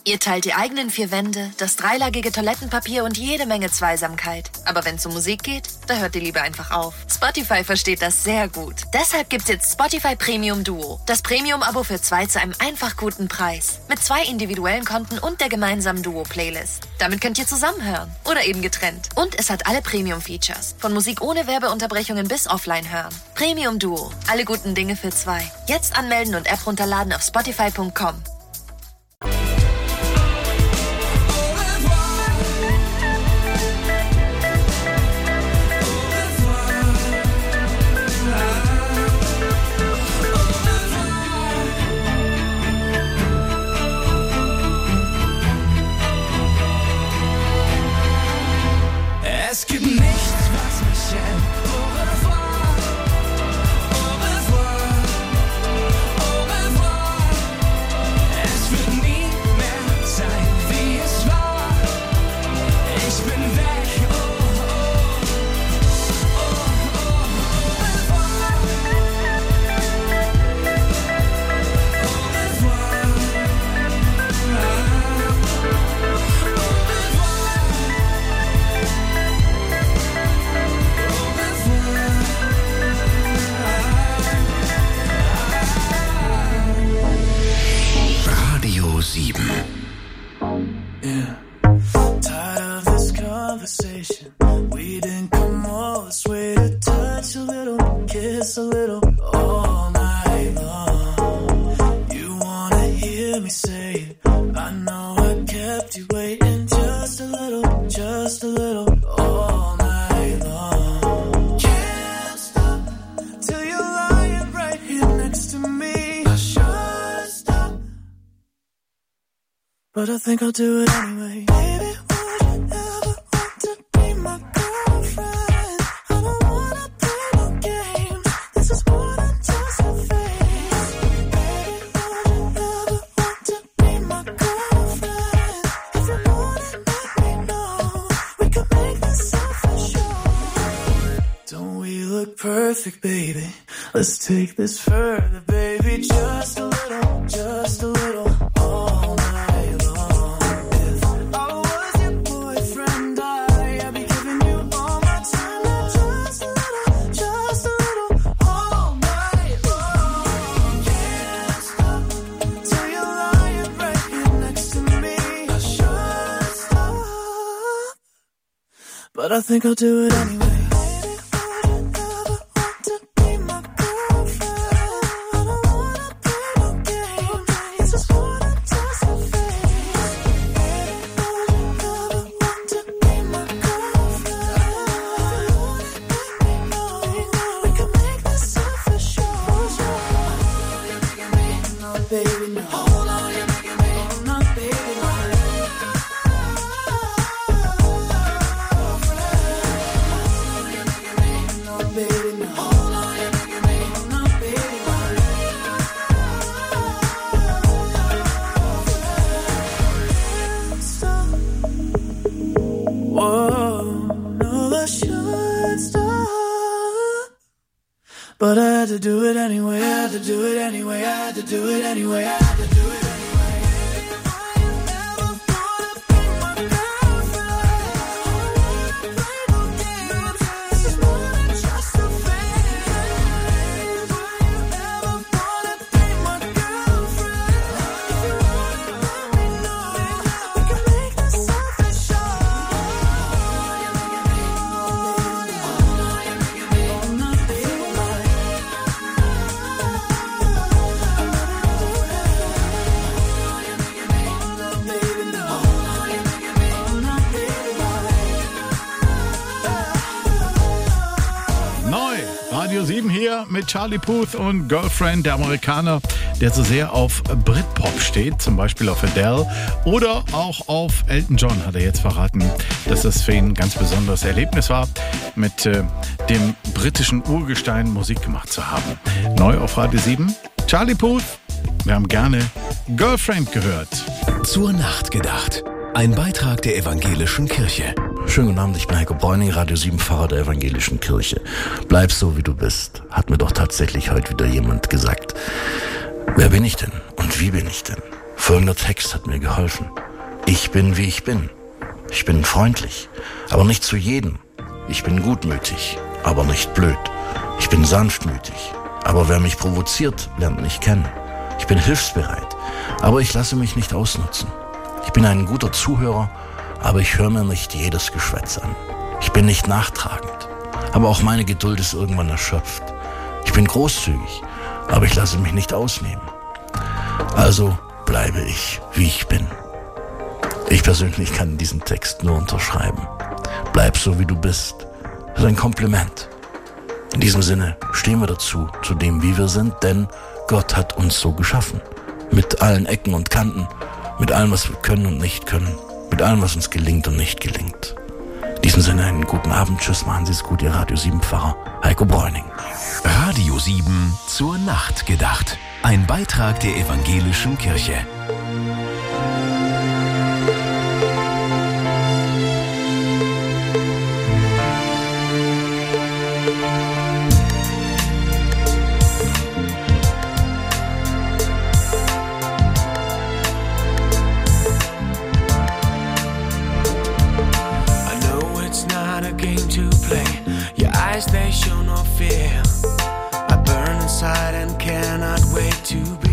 Ihr teilt die eigenen 4 Wände, das dreilagige Toilettenpapier und jede Menge Zweisamkeit. Aber wenn es um Musik geht, da hört ihr lieber einfach auf. Spotify versteht das sehr gut. Deshalb gibt's jetzt Spotify Premium Duo. Das Premium-Abo für 2 zu einem einfach guten Preis. Mit 2 individuellen Konten und der gemeinsamen Duo-Playlist. Damit könnt ihr zusammen hören. Oder eben getrennt. Und es hat alle Premium-Features. Von Musik ohne Werbeunterbrechungen bis offline hören. Premium Duo. Alle guten Dinge für 2. Jetzt anmelden und App runterladen auf spotify.com. Es gibt nichts, was mich hält. Au revoir, au revoir, au revoir. Es wird nie mehr sein, wie es war. Ich bin weg, oh, oh, oh, oh, au revoir, au Radio 7. Yeah. Tired of this conversation. We didn't come all this way to touch a little, kiss a little, all night long. You wanna hear me say it. I know I kept you waiting just a little, all night long. Can't stop till you're lying right here next to me. I should stop, but I think I'll do it anyway. Baby, would you ever want to be my girlfriend? I don't wanna play no games. This is more than just a phase. Baby, would you ever want to be my girlfriend? If you want it, let me know. We could make this official. Don't we look perfect, baby? Let's take this further, baby. Just a little, all night long. If I was your boyfriend, I'd be giving you all my time. Now just a little, all night long. Can't stop till you're lying right here next to me. I should stop, but I think I'll do it anyway. Baby, no. Hold on, you're making me. Oh, no, baby, no. You're making me. No, baby, no. Hold on, you're making me. Oh, no, baby, no. Stop. Whoa, no, I should stop, but I had to do it anyway. I had to do it anyway. I had to do it anyway. I had to do it anyway. Radio 7 hier mit Charlie Puth und Girlfriend, der Amerikaner, der so sehr auf Britpop steht, zum Beispiel auf Adele oder auch auf Elton John, hat er jetzt verraten, dass das für ihn ein ganz besonderes Erlebnis war, mit dem britischen Urgestein Musik gemacht zu haben. Neu auf Radio 7, Charlie Puth, wir haben gerne Girlfriend gehört. Zur Nacht gedacht. Ein Beitrag der Evangelischen Kirche. Schönen guten Abend, ich bin Heiko Bräuning, Radio 7 Pfarrer der Evangelischen Kirche. Bleib so, wie du bist, hat mir doch tatsächlich heute wieder jemand gesagt. Wer bin ich denn und wie bin ich denn? Folgender Text hat mir geholfen. Ich bin, wie ich bin. Ich bin freundlich, aber nicht zu jedem. Ich bin gutmütig, aber nicht blöd. Ich bin sanftmütig, aber wer mich provoziert, lernt mich kennen. Ich bin hilfsbereit, aber ich lasse mich nicht ausnutzen. Ich bin ein guter Zuhörer, aber ich höre mir nicht jedes Geschwätz an. Ich bin nicht nachtragend, aber auch meine Geduld ist irgendwann erschöpft. Ich bin großzügig, aber ich lasse mich nicht ausnehmen. Also bleibe ich, wie ich bin. Ich persönlich kann diesen Text nur unterschreiben. Bleib so, wie du bist. Das ist ein Kompliment. In diesem Sinne stehen wir dazu, zu dem, wie wir sind, denn Gott hat uns so geschaffen. Mit allen Ecken und Kanten, mit allem, was wir können und nicht können, mit allem, was uns gelingt und nicht gelingt. In diesem Sinne einen guten Abend. Tschüss, machen Sie es gut, Ihr Radio 7 Pfarrer Heiko Bräuning. Radio 7 zur Nacht gedacht. Ein Beitrag der Evangelischen Kirche. They show no fear. I burn inside and cannot wait to be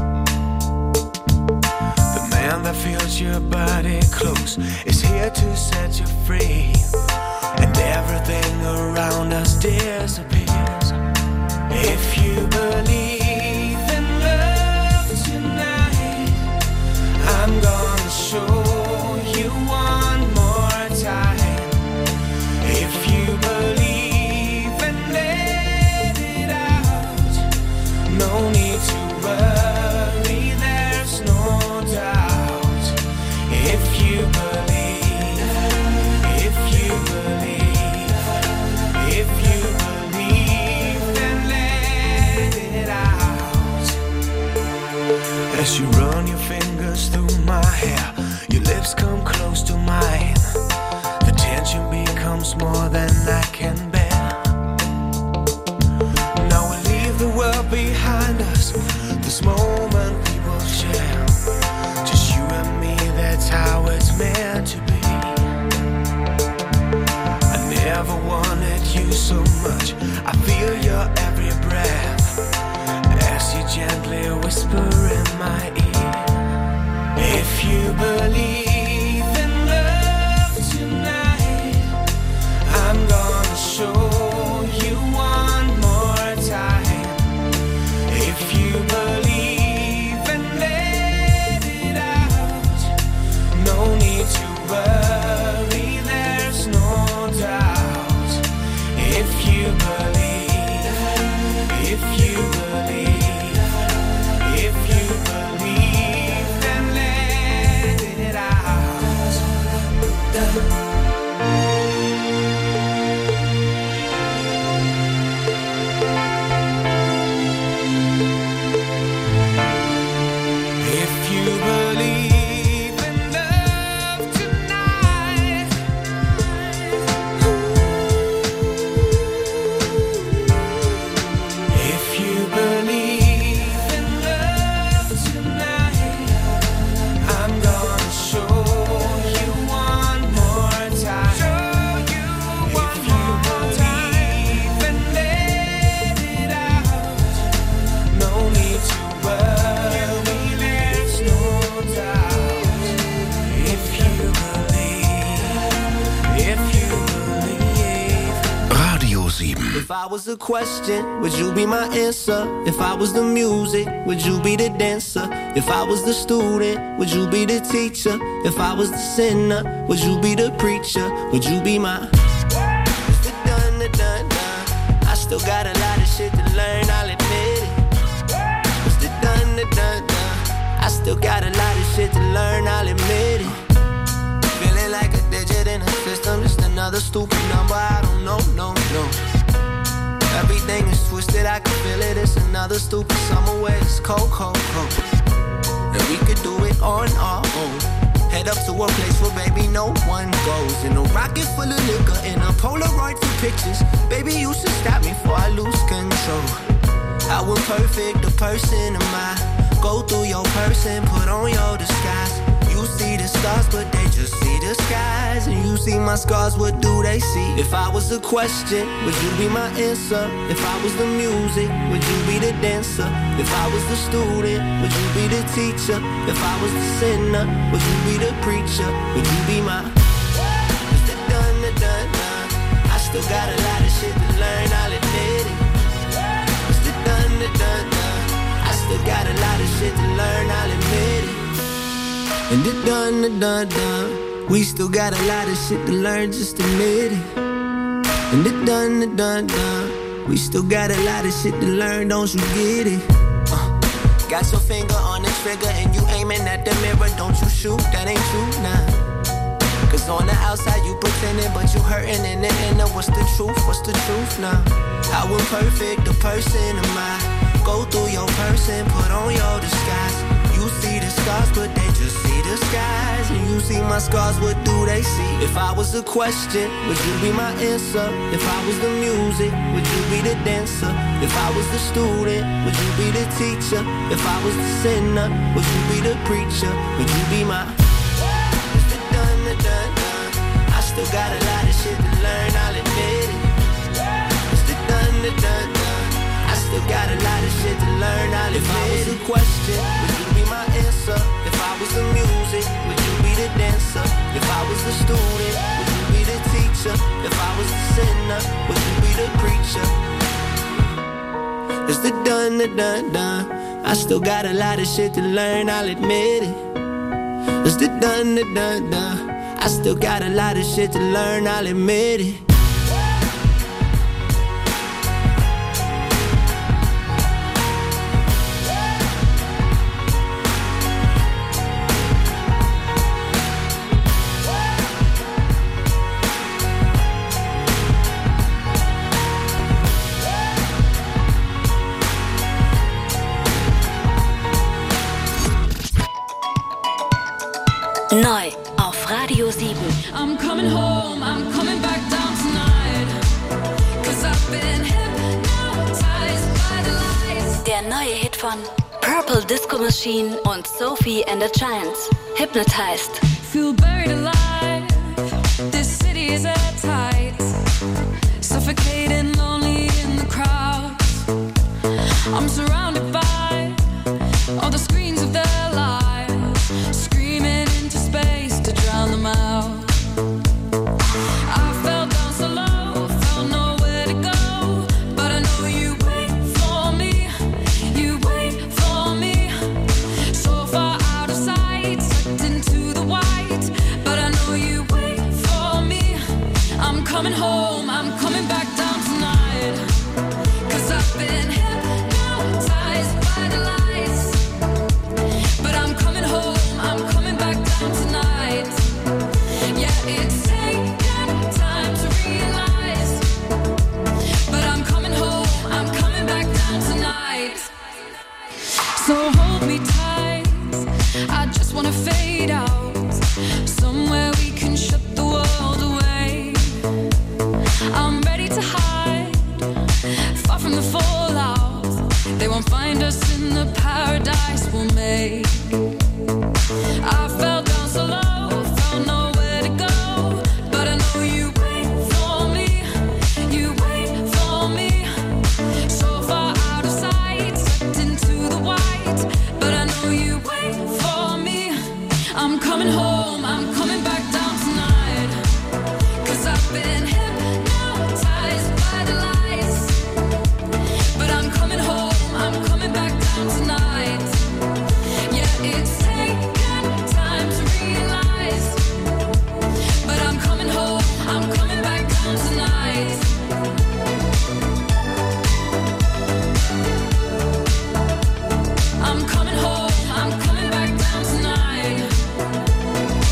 the man that feels your body close, is here to set you free, and everything around us disappears. If you believe in love tonight, I'm gonna show you one more time. If you believe, no need to worry, there's no doubt. If you believe, if you believe, if you believe, then let it out. As you run your fingers through my hair, your lips come close to mine. The tension becomes more than I can bear. The world behind us, this moment we will share. Just you and me, that's how it's meant to be. I never wanted you so much, I feel your every breath as you gently whisper in my ear. If you believe in love tonight, I'm gonna show you one more time. If you believe and let it out, no need to worry, there's no doubt. If you believe, if you believe, if you believe, then let it out. If you believe in love tonight, if you believe in love tonight, I'm gonna show you one more time. If you believe and let it out, no need to worry. Radio 7. If I was a question, would you be my answer? If I was the music, would you be the dancer? If I was the student, would you be the teacher? If I was the sinner, would you be the preacher? Would you be my It's the done, the done, done. I still got a lot of shit to learn, I'll admit it. It's the done, the done, done. I still got a lot of shit to learn, I'll admit it. Feeling like a digit in a system, just another stupid number, I don't know, no. Everything is twisted, I can feel it, it's another stupid summer where it's cold, cold, cold. And we could do it on our own. Head up to a place where baby no one goes. In a rocket full of liquor, in a Polaroid for pictures. Baby you should stop me before I lose control. How imperfect a person am I? Go through your person, put on your disguise. You see the stars, but they just see the skies. And you see my scars, what do they see? If I was a question, would you be my answer? If I was the music, would you be the dancer? If I was the student, would you be the teacher? If I was the sinner, would you be the preacher? Would you be my... It's the done, the done, done. I still got a lot of shit to learn, I'll admit it. It's the done, the done, done. I still got a lot of shit to learn, I'll admit it. And the done, the done, done. We still got a lot of shit to learn, just admit it. And the done, the done, done. We still got a lot of shit to learn, don't you get it? Got your finger on the trigger and you aiming at the mirror, don't you shoot, that ain't true, nah. Cause on the outside you pretending, but you hurting in the inner. What's the truth now? How imperfect a person am I? Go through your person, put on your disguise. You see the stars, but they just see the skies. And you see my scars, what do they see? If I was a question, would you be my answer? If I was the music, would you be the dancer? If I was the student, would you be the teacher? If I was the sinner, would you be the preacher? Would you be my... It's the done, the done, done. I still got a lot of shit to learn, I'll admit it. It's the done, the done, done. I still got a lot of shit to learn, I'll admit it. If I was a question, would you be my answer? If I was the music, would you be the dancer? If I was the student, would you be the teacher? If I was the sinner, would you be the preacher? It's the done, the done, done. I still got a lot of shit to learn, I'll admit it. It's the done, the done, done. I still got a lot of shit to learn, I'll admit it. Neu auf Radio 7. I'm coming home, I'm coming back down tonight. 'Cause I've been hypnotized by the lights. Der neue Hit von Purple Disco Machine und Sophie and the Giants. Hypnotized. Feel buried alive. This city is at tight. Suffocating, lonely in the crowd. I'm surrounded by all the screens of their lives, screaming into space to drown them out. I fell down so low, felt nowhere to go, but I know you wait for me, you wait for me. So far out of sight, sucked into the white, but I know you wait for me. I'm coming home, I'm coming back down tonight. 'Cause I've been hypnotized by the lights. But I'm coming home, I'm coming back down tonight. Yeah, it's taken time to realize. But I'm coming home, I'm coming back down tonight. So hold me tight, I just wanna fade out. Somewhere we can shut the world away. I'm ready to hide, far from the fallout. They won't find us in the paradise we'll make. I fell down so low, found nowhere to go, but I know you wait for me, you wait for me. So far out of sight, sucked into the white, but I know you wait for me. I'm coming home, I'm coming back down tonight. 'Cause I've been hypnotized by the lights. But I'm coming home, I'm coming back down tonight. Yeah, it's taken time to realize. But I'm coming home, I'm coming back down tonight. I'm coming home, I'm coming back down tonight.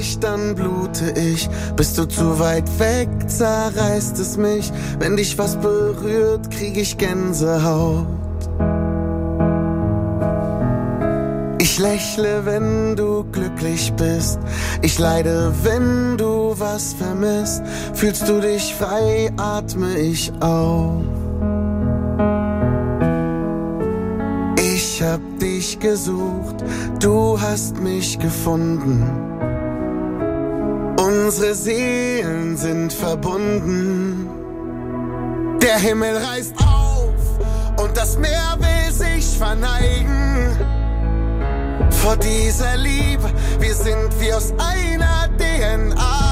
dich, dann blute ich. Bist du zu weit weg, zerreißt es mich. Wenn dich was berührt, krieg ich Gänsehaut. Ich lächle, wenn du glücklich bist. Ich leide, wenn du was vermisst. Fühlst du dich frei, atme ich auf. Ich hab dich gesucht, du hast mich gefunden. Unsere Seelen sind verbunden. Der Himmel reißt auf und das Meer will sich verneigen. Vor dieser Liebe, wir sind wie aus einer DNA.